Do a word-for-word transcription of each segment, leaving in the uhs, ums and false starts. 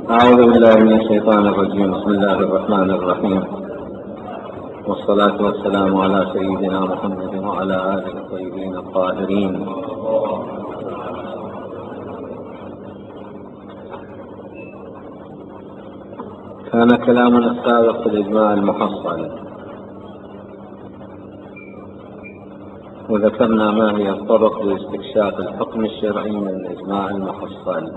أعوذ بالله من الشيطان الرجيم. بسم الله الرحمن الرحيم، والصلاة والسلام على سيدنا محمد وعلى آله الطيبين الطاهرين. كان كلامنا السابق في الإجماع المحصل، وذكرنا ما هي الطرق لاستكشاف الحكم الشرعي من الإجماع المحصل.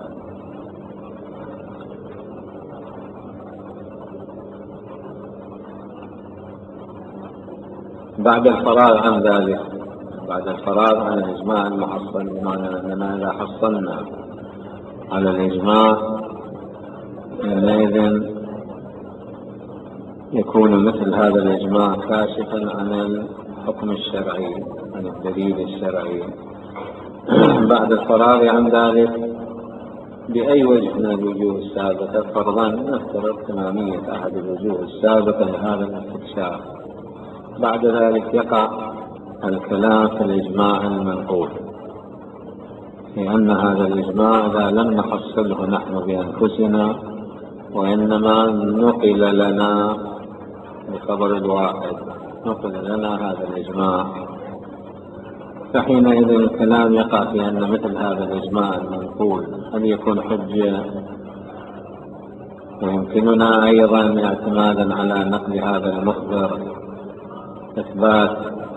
بعد الفراغ عن ذلك، بعد الفراغ عن الإجماع المحصل، بمعنى أننا إذا حصلنا على الإجماع حينئذ يكون مثل هذا الإجماع كاشفا عن الحكم الشرعي، عن الدليل الشرعي. بعد الفراغ عن ذلك بأي وجه من الوجوه السابقة، فرضا نفترض تمامية أحد الوجوه السابقة لهذا الاستكشاف، بعد ذلك يقع الكلام في الإجماع المنقول، لأن هذا الإجماع إذا لم نحصله نحن بأنفسنا وإنما نقل لنا بخبر الواحد، نقل لنا هذا الإجماع، فحينئذ الكلام يقع في أن مثل هذا الإجماع المنقول هل يكون حجة، ويمكننا أيضا اعتمادا على نقل هذا المخبر إثبات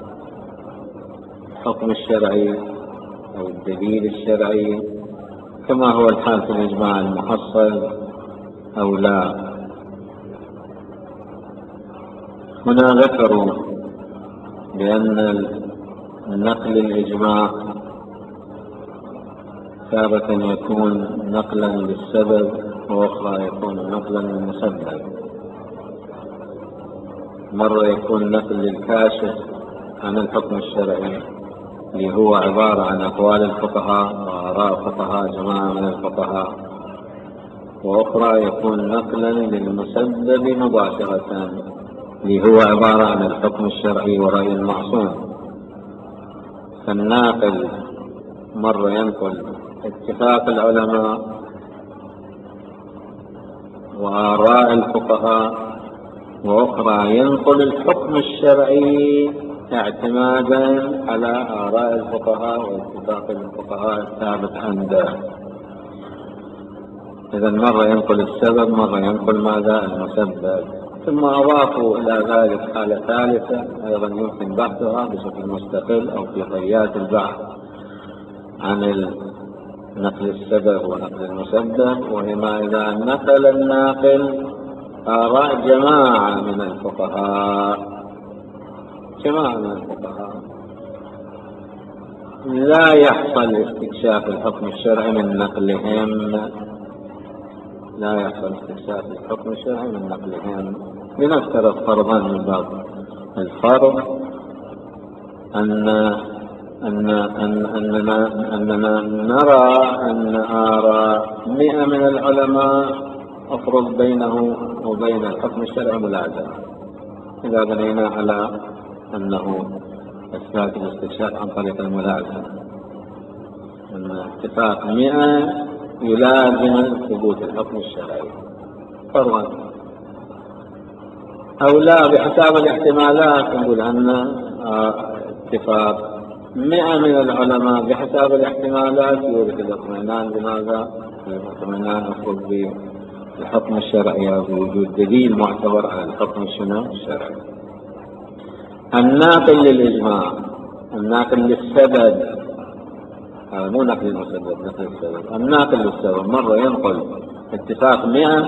الحكم الشرعي أو الدليل الشرعي كما هو الحال في الإجماع المحصل أو لا. هنا ذكروا بأن نقل الإجماع تارة يكون نقلا للسبب وأخرى يكون نقلا للمسبب. مرة يكون نقل للكاشف عن الحكم الشرعي اللي هو عبارة عن أقوال الفقهاء وآراء فقهاء جماعة من الفقهاء، وأخرى يكون نقلا للمسبب مباشرة اللي هو عبارة عن الحكم الشرعي ورأي المعصوم. فالناقل مرة ينقل اتفاق العلماء وآراء الفقهاء، وأخرى ينقل الحكم الشرعي اعتمادا على آراء الفقهاء واتفاق الفقهاء الثابت عنده. إذا مرة ينقل السبب، مرة ينقل ماذا؟ المسبب. ثم أضافوا إلى ذلك حالة ثالثة أيضا يمكن بحثها بشكل مستقل أو في طيات البحث عن نقل السبب ونقل المسبب، وهي ما إذا نقل الناقل آراء جماعة من الفقهاء، جماعة من الفقهاء لا يحصل استكشاف الحكم الشرعي من نقلهم، لا يحصل استكشاف الحكم الشرعي من نقلهم. لنفترض فرضا من باب الفرض أن أن أن أننا أننا نرى أن آراء مئة من العلماء أفرض بينه وبين الحكم الشرعي ملازمة. إذا بنينا على أنه إثبات الاستكشاف عن طريق الملازمة، أن اتفاق مئة يلازم ثبوت الحكم الشرعي فرضا، أو لا بحساب الاحتمالات نقول أن اتفاق مئة من العلماء بحساب الاحتمالات يورث الاطمئنان. لماذا؟ الاطمئنان أفرض بالحكم الشرعي أو بوجود دليل معتبر على الحكم الشرعي. الناقل للإجماع، الناقل للسبب، هذا مو نقل المسبب، نقل السبب. الناقل للسبب مرة ينقل اتفاق مئة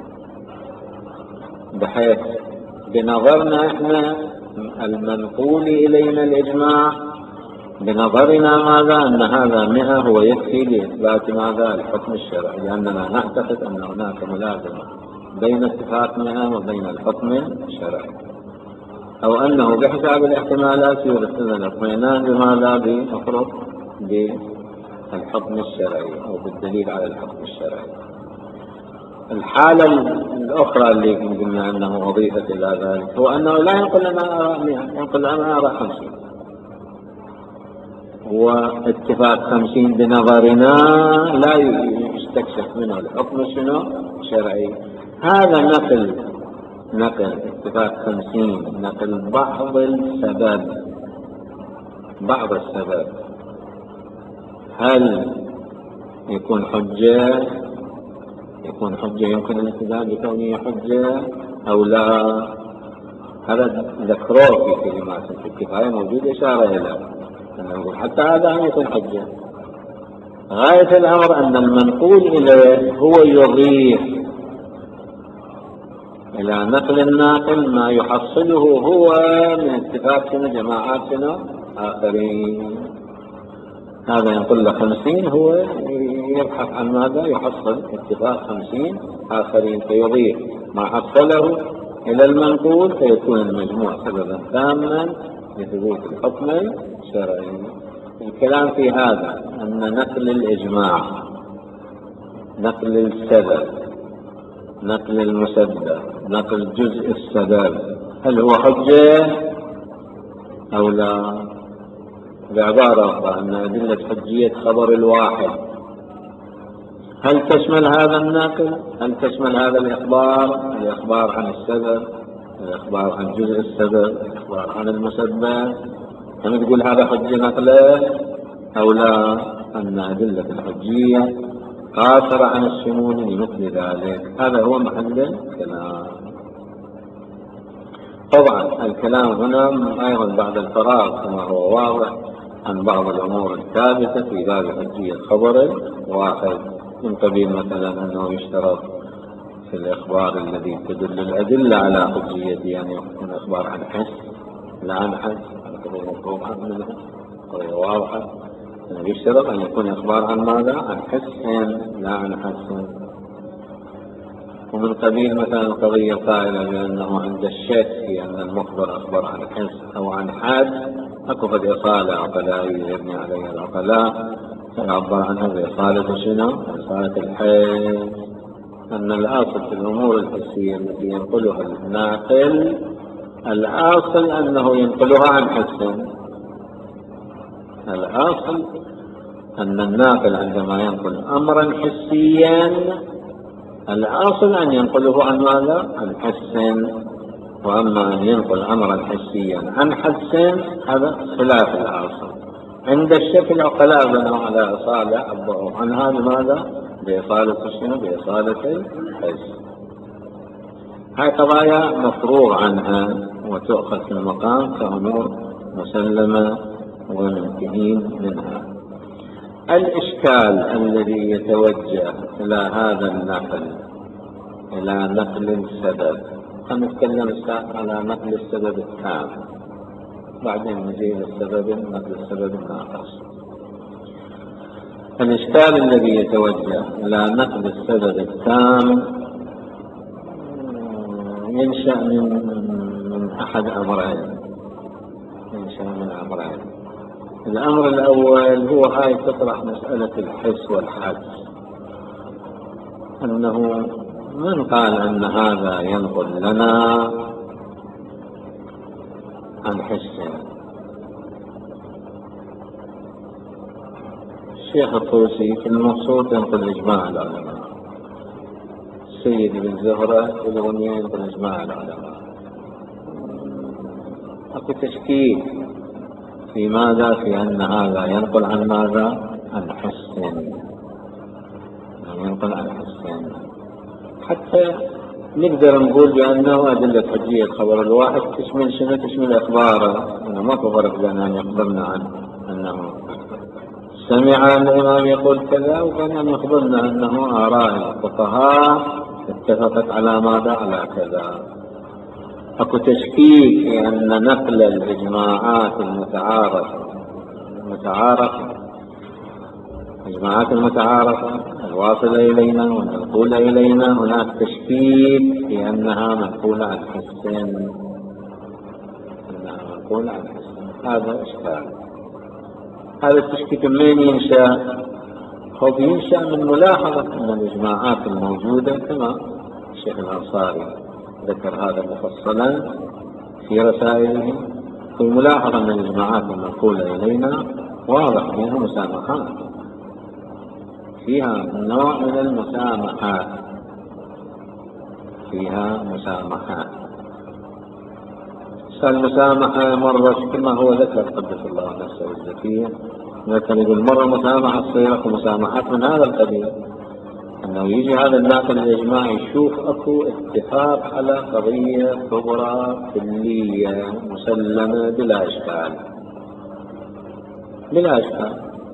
بحيث بنظرنا احنا المنقول إلينا الإجماع، بنظرنا ماذا؟ أن هذا مئة هو يكفي لإثبات ماذا؟ الحكم الشرعي، لأننا نعتقد أن هناك ملازمة بين اتفاق مئة وبين الحكم الشرعي، أو أنه بحساب الاحتمالات يورثنا الاطمئنان بماذا؟ بمفروض بالحكم الشرعي أو بالدليل على الحكم الشرعي. الحالة الأخرى اللي قلنا أنه أضيفت إلى ذلك هو أنه لا ينقل لنا آراء مئة، ينقل لنا آراء خمسين، واتفاق خمسين بنظرنا لا يستكشف منه الحكم شنو شرعي. هذا نقل نقل اتفاق خمسين، نقل بعض السبب بعض السبب هل يكون حجة؟ يكون حجة يمكن الاعتداء بكونه حجة أو لا؟ هذا ذكروه في كلمات في الكفاية موجود إشارة إلى أنه حتى هذا هم يكون حجة. غاية الأمر أن المنقول إليه هو يضيف إلى نقل الناقل ما يحصله هو من اتفاق جماعات آخرين. هذا ينقل له خمسين، هو يبحث عن ماذا يحصل اتفاق خمسين آخرين، فيضيف ما حصله إلى المنقول فيكون المجموع سببا تاما لثبوت الحكم الشرعي. الكلام في هذا أن نقل الإجماع، نقل السبب، نقل المسبب، نقل جزء السبب، هل هو حجة أو لا؟ بعبارة أخرى أن أدلة حجية خبر الواحد هل تشمل هذا النقل؟ هل تشمل هذا الإخبار؟ الإخبار عن السبب، الإخبار عن جزء السبب، الإخبار عن المسبب، هم تقول هذا حجة نقله أو لا؟ أن أدلة الحجية قاصرة عن الشمول لمثل ذلك. هذا هو محل الكلام. طبعا الكلام هنا أيضا بعد الفراغ كما هو واضح عن بعض الأمور الثابتة في باب حجية خبر واحد، من قبيل مثلا أنه يشترط في الإخبار الذي تدل الأدلة على حجيته أن يكون إخبار عن حس لا عن حس، مفهوم عنه وهي واضحة. يشترط أن يكون إخبار عن ماذا؟ عن حس لا عن حس. ومن قبيل مثلا القضية قائلة بأنه عند الشك في أن المخبر أخبر عن حس أو عن حد أكو قد إصالة عقلائية يبني عليها العقلاء فيعبر عنها بإصالة شنو؟ إصالة الحس. أن الأصل في الأمور الحسية التي ينقلها الناقل الأصل أنه ينقلها عن حس. الأصل أن الناقل عندما ينقل أمرا حسيا الأصل أن ينقله عن ماذا؟ عن حس. وأما أن ينقل أمرا حسيا عن حس هذا خلاف الأصل. عند الشك العقلاء بنوا على إصالة عبروا عنها لماذا؟ بإصالة الشنو؟ بإصالة الحس. هاي قضايا مفروغ عنها وتؤخذ في المقام كأمور مسلمة ومنتهين منها. الإشكال الذي يتوجه إلى هذا النقل إلى نقل السبب، هنتكلم على نقل السبب التام بعدين نجي للسبب نقل السبب الناقص. الإشكال الذي يتوجه إلى نقل السبب التام ينشأ من من أحد أمرين ينشأ من أمرين. الأمر الأول هو هاي تطرح مسألة الحس والحدس، أنه من قال أن هذا ينقل لنا عن حس؟ الشيخ الطوسي في المقصود ينقل إجماع العلماء، السيد بن زهرة في الغنية ينقل إجماع العلماء. أكو تشكيك في ماذا؟ في أن هذا ينقل عن ماذا؟ عن حس، ينقل عن حس، حتى نقدر نقول بأنه أدلة حجية خبر الواحد تشمل شنو؟ تشمل إخباره. أنا ما فرق بين أن يخبرنا عنه أنه سمع الإمام يقول كذا وبين أن يخبرنا أنه آراء الفقهاء اتفقت على ماذا؟ على كذا. أكو تشكيك في أن نقل الإجماعات المتعارفة المتعارفة الإجماعات المتعارفة الواصلة إلينا والمنقولة إلينا هناك تشكيك في أنها منقولة عن حسين أنها منقولة عن حسين. هذا إشكال. هذا التشكيك منين ينشأ؟ هو ينشأ من ملاحظة أن الإجماعات الموجودة كما الشيخ الأنصاري ذكر هذا مفصلا في رسائله، في ملاحظة أن الإجماعات المنقولة إلينا واضح فيها مسامحات، فيها نوع من المسامحات، فيها مسامحات. المسامحة مرة كما هو ذكر قدس الله نفسه الزكية، ذكر يقول مرة مسامحة تصير مسامحات من هذا القبيل، أنه يجي هذا الناقل الإجماعي يشوف أكو اتفاق على قضية كبرى كلية مسلمة بلا إشكال، بلا إشكال.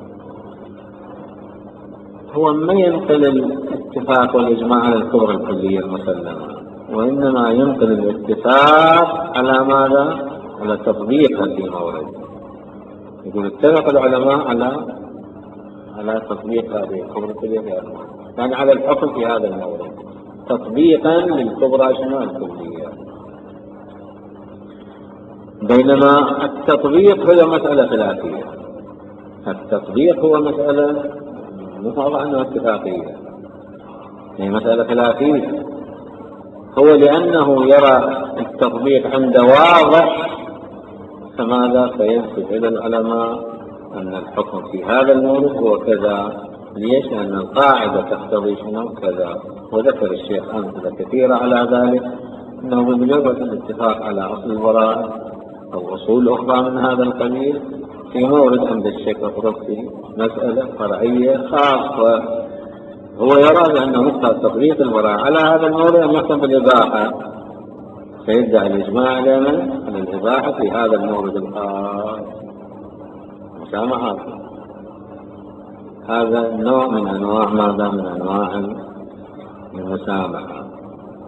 هو ما ينقل الاتفاق والإجماع على الكبرى الكلية المسلمة، وإنما ينقل الاتفاق على ماذا؟ على تطبيقها في مورد. يقول اتفق العلماء على على تطبيق هذه الكبرى الكلية في هذا المورد، يعني على الحكم في هذا المورد تطبيقا للكبرى شنو الكلية. بينما التطبيق هو مسألة خلافية، التطبيق هو مسألة مفروض عنها اتفاقية، هي مسألة خلافية. هو لأنه يرى التطبيق عنده واضح، فماذا؟ فينسب إلى العلماء أن الحكم في هذا المورد هو كذا. ليش؟ لأن القاعدة تقتضي شنو كذا. وذكر الشيخ أمثلة كثيرة على ذلك، أنه بمجرد الاتفاق على أصل البراءة أو أصول أخرى من هذا القبيل في مورد عند الشيخ الربطي مسألة فرعية خاصة، هو يرى بأن نقطة تطبيق البراءة على هذا المورد أن يحكم بالإباحة، فيدعي الإجماع على الإباحة في هذا المورد الخاص. مسامحات، هذا نوع من أنواع ماذا؟ من أنواع المسامحة.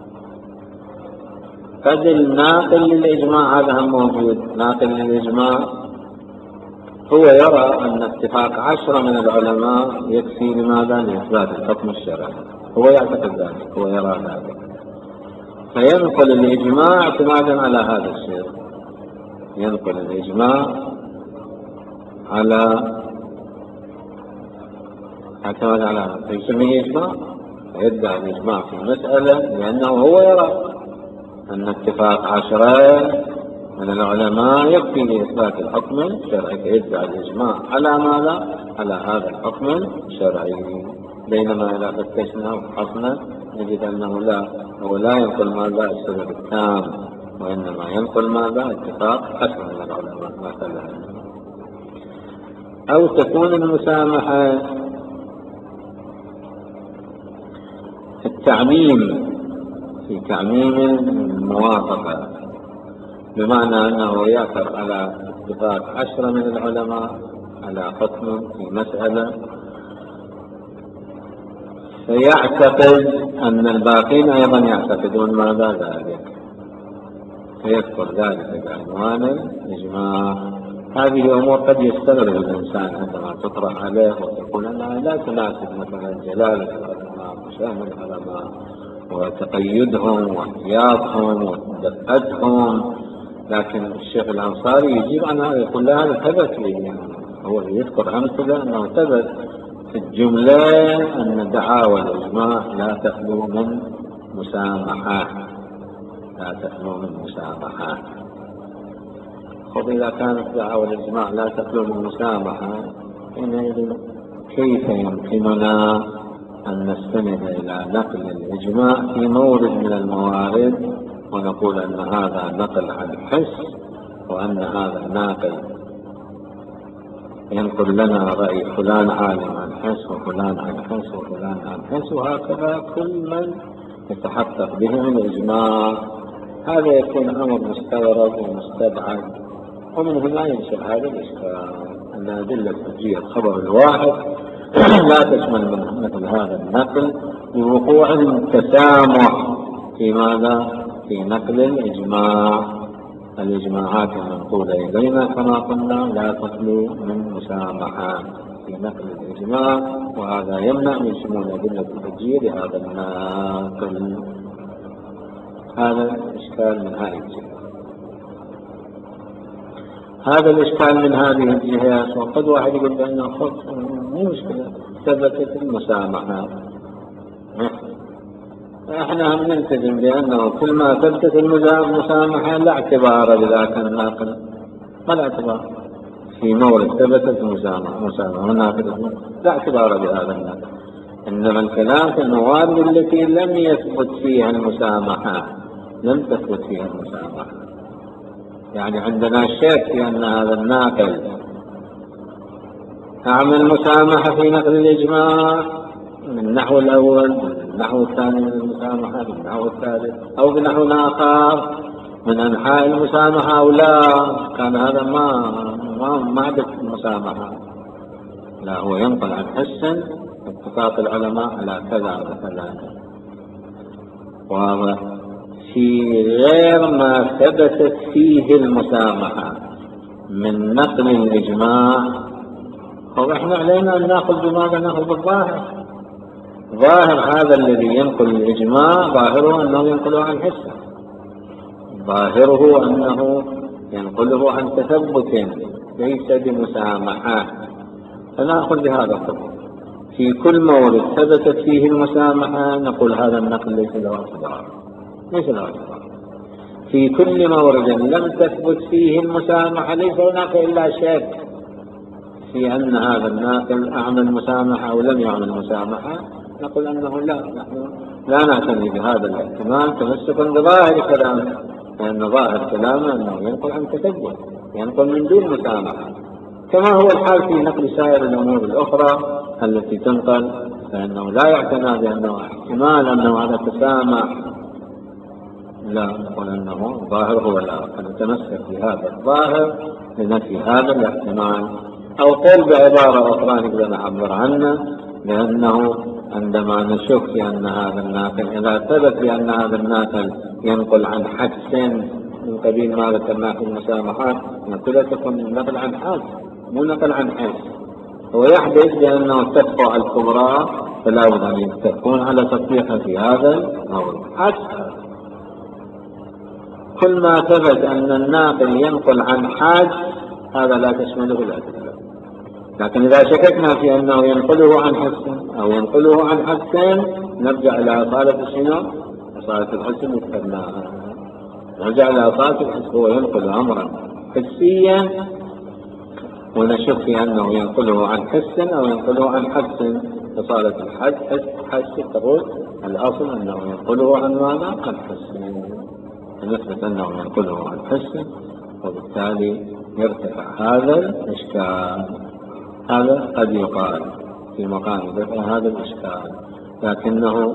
قد الناقل للإجماع هذا هم موجود، ناقل للإجماع هو يرى أن اتفاق عشرة من العلماء يكفي لماذا؟ لإثبات الحكم الشرعي، هو يعتقد ذلك، هو يرى ذلك، فينقل الإجماع اعتمادا على هذا الشيء، ينقل الإجماع على اعتماد على هذا، فيسميه إجماع، فيدعي الإجماع في مسألة لأنه هو يرى أن اتفاق عشرة من العلماء يكفي لإثبات الحكم الشرعي، فيدعي الإجماع على ماذا؟ على هذا الحكم الشرعي. بينما إذا فتشنا وفحصنا نجد أنه لا، هو لا ينقل ماذا؟ السبب التام، وإنما ينقل ماذا؟ اتفاق عشرة من العلماء مثلا. أو تكون المسامحة التعميم، في تعميم الموافقة، بمعنى أنه يعثر على اتفاق عشرة من العلماء على حكم في مسألة، فيعتقد أن الباقين أيضا يعتقدون ماذا؟ ذلك، فيذكر ذلك بعنوان الإجماع. هذه أمور قد يستغرب الإنسان عندما تطرح عليه وتقول أنها لا تناسب مثلا جلالة العلماء وشأن العلماء وتقيدهم واحتياطهم ودقتهم، لكن الشيخ الأنصاري يجيب عن هذا، يقول لا هذا ثبت لي، يعني هو يذكر أمثلة أنه ثبت في الجملة أن دعاوى الإجماع لا تخلو من مسامحات، لا تخلو من مسامحات. خذ إذا كانت دعاوى الإجماع لا تخلو من مسامحة، حينئذ كيف يمكننا أن نستند إلى نقل الإجماع في مورد من الموارد ونقول أن هذا نقل عن حس، وأن هذا الناقل ينقل لنا رأي فلان عالم عن حس وفلان عن حس وفلان عن حس، وهكذا كل من يتحقق بهم الإجماع. هذا يكون أمر مستغرب ومستبعد، ومن هنا ينشأ هذا الإشكال أن أدلة حجية الخبر الواحد لا تشمل من مثل هذا النقل بوقوع التسامح في ماذا؟ في نقل الإجماع. الإجماعات المنقولة إلينا كما قلنا لا تخلو من مسامحة في نقل الإجماع، وهذا يمنع من شمول أدلة الحجية لهذا الناقل. هذا الإشكال من هذه الجهة، هذا الإشكال من هذه الجهات. وقد واحد يقول بأنه خط مو مشكلة، ثبتت المسامحة، احنا هم نلتزم بأنه كل ما ثبتت المسامحة لا اعتبار لذاك الناقل، ما الاعتبار في مورد ثبتت مسامحة مسامحة وناقل لا اعتبار بهذا النقل، إنما الكلام في الموارد التي لم يثبت فيها المسامحة، لم تثبت فيها المسامحة. يعني عندنا شك في أن هذا الناقل أعمل مسامحة في نقل الإجماع من النحو الأول، من النحو الثاني من المسامحة، من النحو الثالث، أو بنحو آخر من أنحاء المسامحة أو لا، كان هذا ما ما ما عدت المسامحة. لا، هو ينقل عن حسن اتفاق العلماء على كذا مثلا، وفي غير ما ثبتت فيه المسامحة من نقل الإجماع. هو احنا علينا أن نأخذ بماذا؟ نأخذ بالظاهر. ظاهر هذا الذي ينقل الإجماع ظاهره أنه ينقله عن حسن، ظاهره أنه ينقله عن تثبت ليس بمسامحة، فنأخذ بهذا القول. في كل مورد ثبتت فيه المسامحة نقول هذا النقل ليس له اعتبار، ليس له اعتبار. في كل مورد لم تثبت فيه المسامحة ليس هناك إلا شك في أن هذا الناقل أعمل مسامحة أو لم يعمل مسامحة، نقول أنه لا، نحن لا نعتني بهذا الاحتمال تمسكا بظاهر كلامه، لأن ظاهر كلامه أنه ينقل عن تثبت، ينقل من دون مسامحة، كما هو الحال في نقل سائر الأمور الأخرى التي تنقل، فإنه لا يعتنى بأنه احتمال أنه هذا تسامح، لا، نقول أنه ظاهر هو لا، فنتمسك بهذا الظاهر لنفي هذا الاحتمال. أو قول بعبارة أخرى نقدر نعبر عنه، لأنه عندما نشك في أن هذا الناقل إذا ثبت بأن هذا الناقل ينقل عن حدث من قبيل ما ذكرناه في المسامحات، نقول تكون نقل عن حدث مو نقل عن حدث. هو يحدث بأنه تقطع الكبرى فلا بد أن يتفقون على تطبيقها في هذا المورد. حدث كل ما ثبت أن الناقل ينقل عن حدث هذا لا تشمله الأدلة، لكن إذا شككنا في أنه ينقله عن حسن أو ينقله عن حسن نرجع إلى أصالة شنو؟ أصالة الحسن ذكرناها، نرجع إلى أصالة الحسن. هو ينقل أمرا حسيا ونشك في أنه ينقله عن حسن أو ينقله عن حسن، أصالة الحد حس تقول الأصل أنه ينقله عن ماذا؟ عن حسن، نثبت أنه ينقله عن حسن، وبالتالي يرتفع هذا الإشكال. هذا قد يقال في مقام دفع هذا الإشكال، لكنه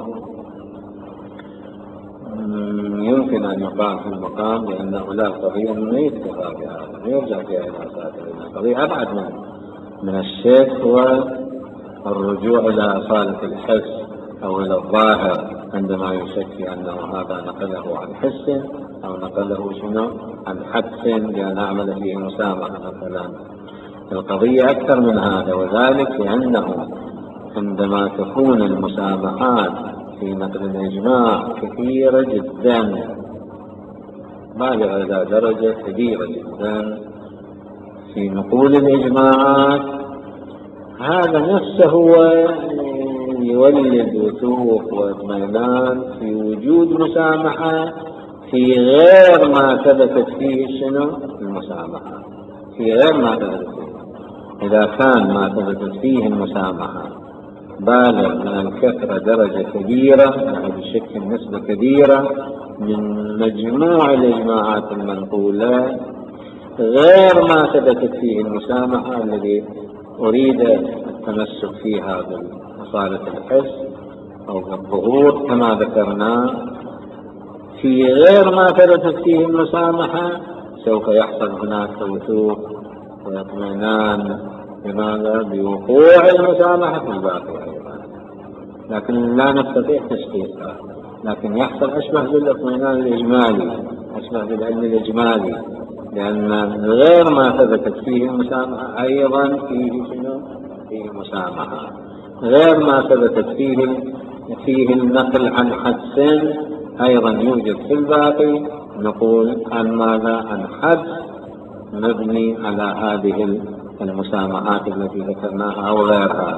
يمكن أن يقال في المقام بأنه لا، القضية ما يتفق بهذا، يرجع فيها إلى أساطير. القضية أبعد من من الشك والرجوع إلى أصالة الحس أو إلى الظاهر عندما يشك في أنه هذا نقله عن حس أو نقله شنو عن حدث لأن أعمل فيه مسامحة مثلا. القضية أكثر من هذا، وذلك لأنه عندما تكون المسامحات في نقل الإجماع كثيرة جدا بالغة إلى درجة كبيرة جدا في نقول الإجماعات، هذا نفسه هو يولد وثوق واطمئنان في وجود مسامحة في غير ما ثبتت فيه شنو المسامحة، في غير ما ثبتت فيه. إذا كان ما ثبتت فيه المسامحة بالغ من الكثرة درجة كبيرة، يعني بشكل نسبة كبيرة من مجموع الإجماعات المنقولة غير ما ثبتت فيه المسامحة الذي أريد التمسك فيها بأصالة الحس أو بالظهور كما ذكرنا، في غير ما ثبتت فيه المسامحة سوف يحصل هناك وثوق واطمئنان لماذا؟ بوقوع المسامحة في الباقي أيضا، لكن لا نستطيع تشخيصها، لكن يحصل أشبه بالاطمئنان الإجمالي، أشبه بالعلم الإجمالي، لأن غير ما ثبتت فيه المسامحة أيضا فيه شنو؟ فيه مسامحة. غير ما ثبتت فيه فيه النقل عن حدث أيضا يوجد في الباقي، نقول عن ماذا؟ عن حدث مبني على هذه المسامحات التي ذكرناها أو غيرها.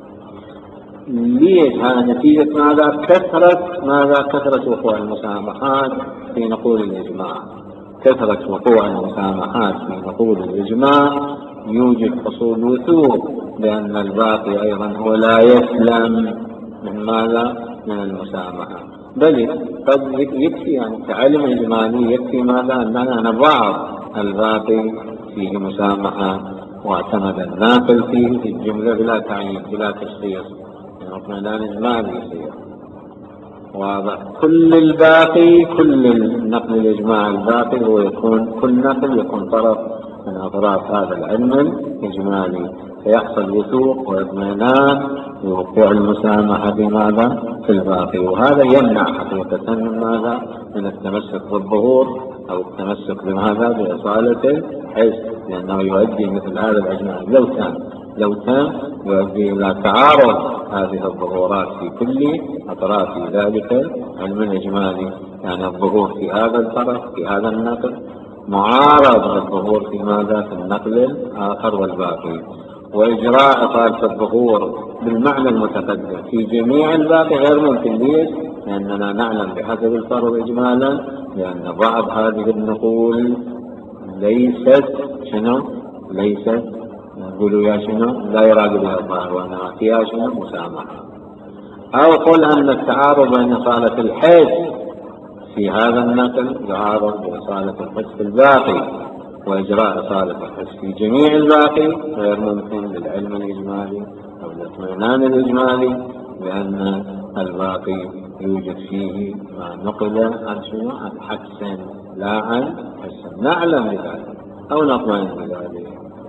ليش؟ هذا نتيجة ماذا؟ كثرة ماذا؟ كثرة وقوع المسامحات في نقول الإجماع. كثرة وقوع المسامحات في نقول الإجماع يوجد حصول وثوق لأن الباقي أيضا هو لا يسلم من ماذا؟ من المسامحة. بل قد يكفي يعني كعلم إجمالي يكفي ماذا؟ أن بعض الباقي فيه مسامحة واعتمد الناقل فيه في الجملة بلا تعيين بلا تشخيص، يعني اطمئنان إجمالي يصير واضح. كل الباقي كل النقل الإجماع الباقي هو يكون كل نقل يكون طرف من أطراف هذا العلم الإجمالي، فيحصل وثوق واطمئنان ووقوع المسامحة بماذا؟ في الباقي. وهذا يمنع حقيقة من ماذا؟ من التمسك بالظهور أو التمسك بماذا؟ بإصالة الحس، لأنه يؤدي مثل هذا الإجماع لو كان لو كان يؤدي إلى تعارض هذه الظهورات في كل أطراف ذلك العلم الإجمالي، يعني الظهور في هذا الطرف في هذا النقل معارض للظهور في ماذا؟ في النقل الآخر والباقي. وإجراء إصالة الظهور بالمعنى المتقدم في جميع الباقي غير ممكن. ليش؟ لأننا نعلم بحسب الفرض إجمالا لأن بعض هذه النقول ليست شنو؟ ليست نقولوا يا شنو؟ لا يراد بها الظاهر وإنما فيها شنو؟ مسامحة. أو قل أن التعارض بين إصالة الحس في هذا النقل يعارض بإصالة الحس في الباقي، وإجراء إصالة الحس في جميع الباقي غير ممكن للعلم الإجمالي أو الاطمئنان الإجمالي، لأن الباقي يوجد فيه ما نقل عن شنو؟ عن حس لا عن حس، نعلم بذلك أو نطمئن بذلك.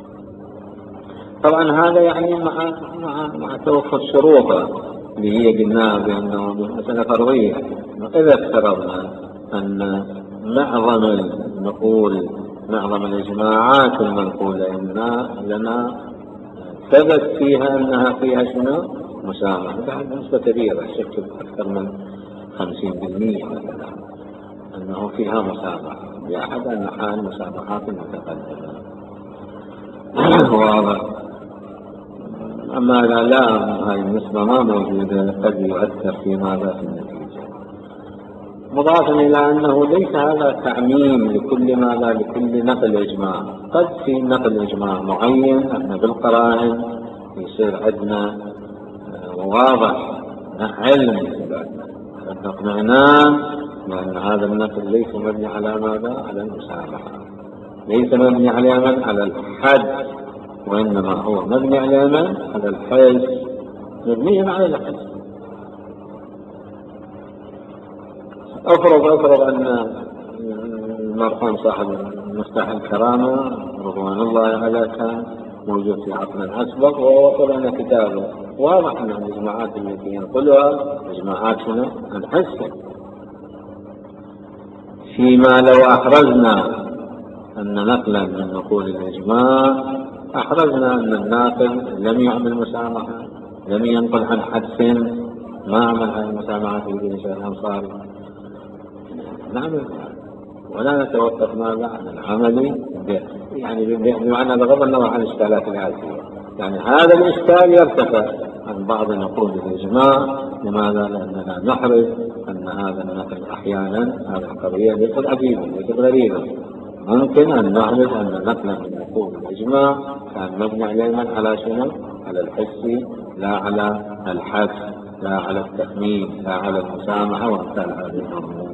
طبعا هذا يعني مع مع مع توفر شروطه اللي هي قلناها بأنه مسألة فرضية. إذا افترضنا أن معظم النقول معظم الإجماعات المنقولة إن لنا ثبت فيها أنها فيها شنو؟ مسامحة، بعد نسبة كبيرة شكل أكثر من خمسين بالمئة مثلا أنه فيها مسامحة بأحد أنحاء المسامحات المتقدمة. واضح. أما إذا لا هذه النسبة ما موجودة قد يؤثر في ماذا؟ في النتيجة. مضافا إلى أنه ليس هذا تعميم لكل ماذا؟ لكل نقل إجماع. قد في نقل إجماع معين احنا بالقرائن يصير عندنا واضح علم اطمئنان لأن هذا النقل ليس مبني على ماذا؟ على المسامحة، ليس مبني على من؟ على الحد، وإنما هو مبني على من؟ على الحس، مبني على الحس. أفرض أفرض أن المرحوم صاحب مفتاح الكرامة رضوان الله عليه كان موجود في عصر أسبق ووصل لنا كتابه، واضح أن الإجماعات التي ينقلها إجماعات شنو؟ عن حسه. فيما لو أحرزنا أن نقلا من نقول الإجماع أحرزنا أن الناقل لم يعمل مسامحة، لم ينقل عن حدث، ما عمل عن المسامحة في الإنسان الأنصاري، نعمل ولا نتوقف ماذا؟ عن العمل به، يعني بمعنى بغض النظر عن الإشكالات الآتية. يعني هذا الإشكال يرتفع عن بعض نقول الإجماع. لماذا؟ لأننا نحرز أن هذا النقل أحيانا هذه القضية ليست عجيبة ليست غريبة، ممكن أن نحرز أن نقلا من نقول الإجماع كان مبني علينا على شنو؟ على الحس لا على الحس، لا على التخمين، لا على المسامحة وأمثال هذه الأمور.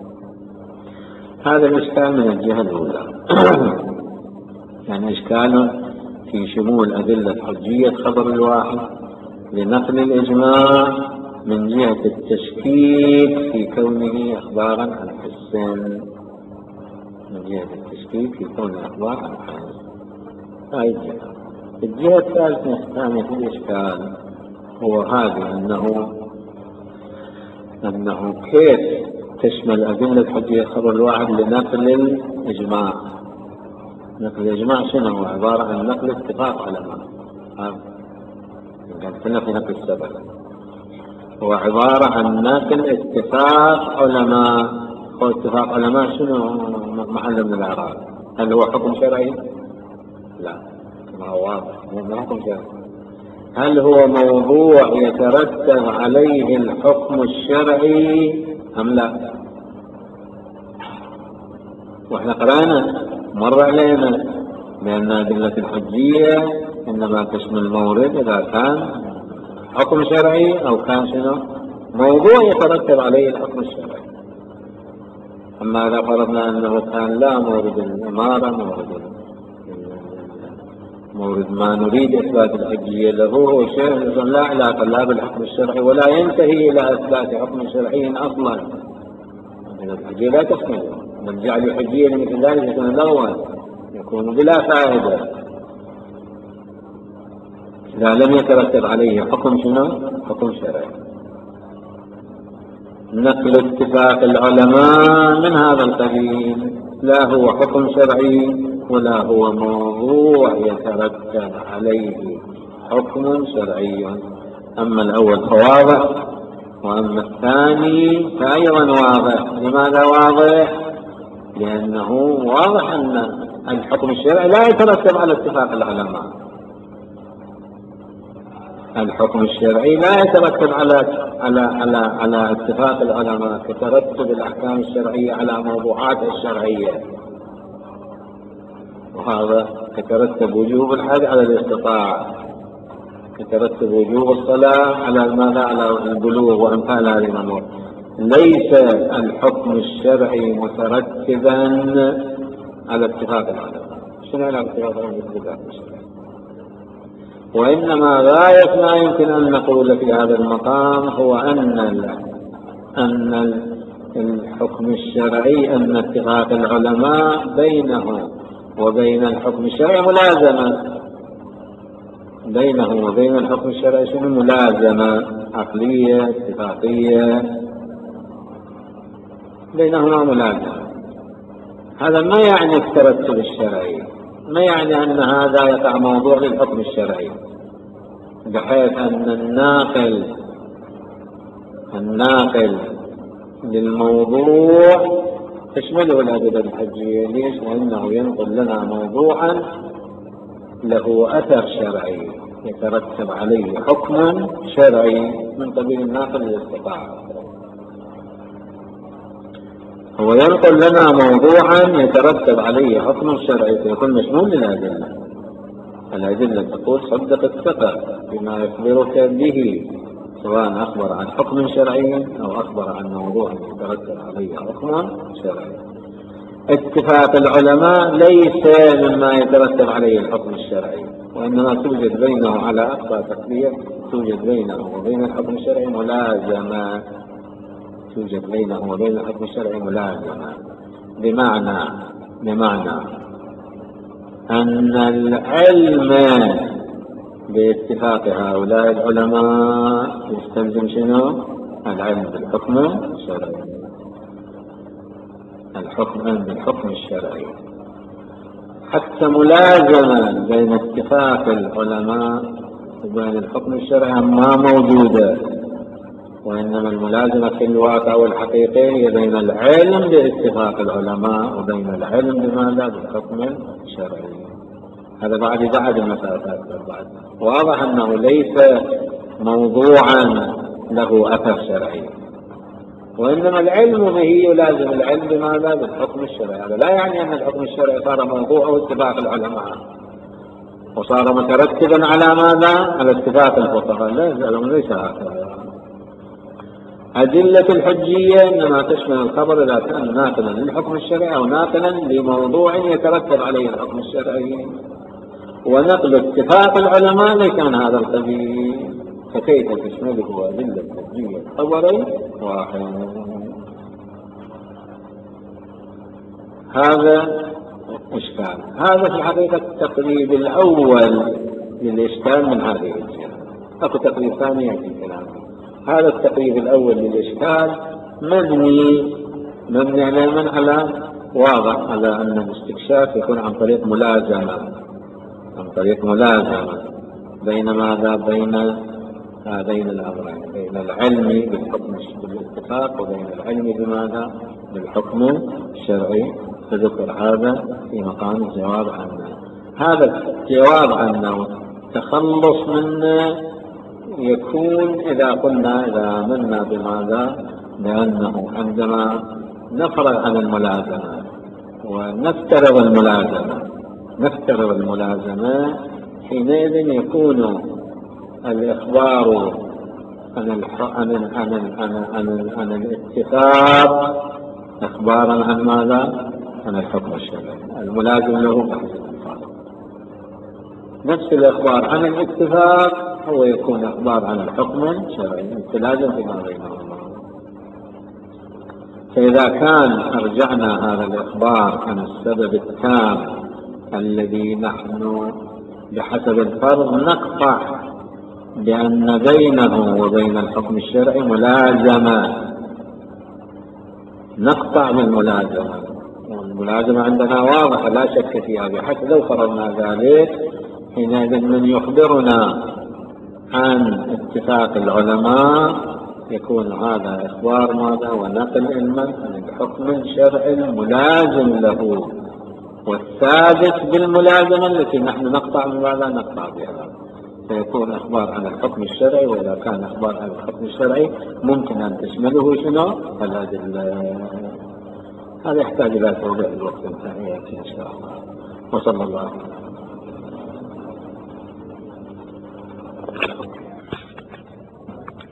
هذا الإشكال من الجهة الأولى يعني إشكال في شمول أدلة حجية خبر الواحد لنقل الإجماع من جهة التشكيك في كونه أخبارا عن حسين، من جهة التشكيك في كونه أخبار عن حس. هاي الجهة. الجهة الثالثة الثانية في الإشكال هو هذه أنه أنه كيف تشمل أدلة الحجية خبر الواحد لنقل الإجماع. نقل الإجماع شنو هو؟ عبارة عن نقل اتفاق علماء، يعني كنا في نقل السبب هو عبارة عن نقل اتفاق علماء. هو اتفاق علماء شنو محل من الإعراب؟ هل هو حكم شرعي؟ لا، ما هو واضح هو حكم شرعي. هل هو موضوع يترتب عليه الحكم الشرعي أم لا؟ واحنا قرأنا مر علينا لأن أدلة الحجية إنما تشمل المورد إذا كان حكم شرعي أو كان شنو موضوع يترتب عليه الحكم الشرعي. أما إذا فرضنا أنه كان لا مورد الإمارة، مورد مورد ما نريد إثبات الحجية له هو شيء لا علاقة لا بالحكم الشرعي ولا ينتهي إلى إثبات حكم شرعي أصلا، الحجية لا تشمله، من جعل الحجية لمثل ذلك يكون الأول يكون بلا فائدة إذا لم يترتب عليه حكم شنو؟ حكم شرعي. نقل اتفاق العلماء من هذا القبيل، لا هو حكم شرعي ولا هو موضوع يترتب عليه حكم شرعي. أما الأول فواضح، وأما الثاني فأيضا واضح. لماذا واضح؟ لأنه واضح أن الحكم الشرعي لا يترتب على اتفاق العلماء. الحكم الشرعي لا يترتب على على على على اتفاق العلماء كترتب الأحكام الشرعية على موضوعاتها الشرعية، وهذا يترتب وجوب الحج على الاستطاعة، يترتب وجوب الصلاة على ماذا؟ على البلوغ وأمثال هذه الأمور. ليس الحكم الشرعي مترتبا على اتفاق العلماء. شنو على اتفاق العلماء؟ وإنما غاية ما يمكن أن نقول في هذا المقام هو أن أن الحكم الشرعي أن اتفاق العلماء بينه وبين الحكم الشرعي ملازمة، بينه وبين الحكم الشرعي شنو؟ ملازمة عقلية اتفاقية، بينهما ملازمة. هذا ما يعني الترتب الشرعي، ما يعني أن هذا يقع موضوع للحكم الشرعي بحيث أن الناقل الناقل للموضوع تشمله الأدلة الحجية. ليش؟ لأنه ينقل لنا موضوعا له أثر شرعي يترتب عليه حكم شرعي من قبيل الناقل للاستطاعة. هو ينقل لنا موضوعا يترتب عليه حكم شرعي فيكون مشمول للأدلة. الأدلة تقول صدق الثقة بما يخبرك به، سواء أخبر عن حكم شرعي أو أخبر عن موضوع يترتب عليه حكم شرعي. اتفاق العلماء ليس مما يترتب عليه الحكم الشرعي، وإنما توجد بينه على أقصى تقدير توجد بينه وبين الحكم الشرعي ملازمة، توجد بينه وبين الحكم الشرعي ملازمة. بمعنى بمعنى أن العلم باتفاق هؤلاء العلماء يستلزم شنو؟ العلم بالحكم الشرعي، الحكم بالحكم الشرعي. حتى ملازمة بين اتفاق العلماء وبين الحكم الشرعي ما موجودة، وإنما الملازمة في الواقع والحقيقة هي بين العلم باتفاق العلماء وبين العلم بماذا؟ بالحكم الشرعي. هذا بعد بعد المسافات بعد واضح أنه ليس موضوعا له أثر شرعي، وإنما العلم به يلازم العلم بماذا؟ بالحكم الشرعي. هذا لا يعني أن الحكم الشرعي صار موضوعه اتفاق العلماء وصار مترتبا على ماذا؟ على اتفاق الفقهاء. ليس هكذا. أدلة الحجية إنما تشمل الخبر إذا كان ناقلا للحكم الشرعي أو ناقلا لموضوع يترتب عليه الحكم الشرعي، ونقل اتفاق العلماء ليس من هذا القبيل، فكيف تشمله أدلة الحجية خبرين واحد؟ هذا إشكال. هذا في الحقيقة التقريب الأول للإشكال من هذه الجهة. أكو تقريب ثاني في الكلام. هذا التقريب الأول للإشكال مبني مبني على من على واضح على أن الاستكشاف يكون عن طريق ملازمة، عن طريق ملازمة بين ماذا؟ بين هذين الأمرين، بين العلم بالحكم بالاتفاق وبين العلم بماذا؟ بالحكم الشرعي. فذكر هذا في مقام الجواب عنه. هذا الجواب عنه تخلص منه يكون إذا قلنا إذا آمنا بماذا؟ لأنه عندما نفرغ عن الملازمة ونفترض الملازمة نفترض الملازمة، حينئذ يكون الإخبار عن عن عن عن عن الاتفاق إخبارا عن ماذا؟ عن الحكم الشرعي الملازم له بحسب الفارق. نفس الإخبار عن الاتفاق هو يكون إخبار عن الحكم الشرعي التلازم فيما بينهما. فإذا كان أرجعنا هذا الإخبار عن السبب التام الذي نحن بحسب الفرض نقطع بأن بينه وبين الحكم الشرعي ملازمة، نقطع بالملازمة، والملازمة عندنا واضحة لا شك فيها، بحيث لو فرضنا ذلك حينئذ من يخبرنا عن اتفاق العلماء يكون هذا إخبار ماذا ونقل علما عن الحكم الشرعي الملازم له، والثابت بالملازمة التي نحن نقطع من ماذا نقطع بها، فيكون إخبار عن الحكم الشرعي. وإذا كان إخبار عن الحكم الشرعي ممكن أن تشمله شنو؟ الأدلة. هذا يحتاج إلى توضيح الوقت انتهى إن شاء الله. وصلى الله عليه وسلم.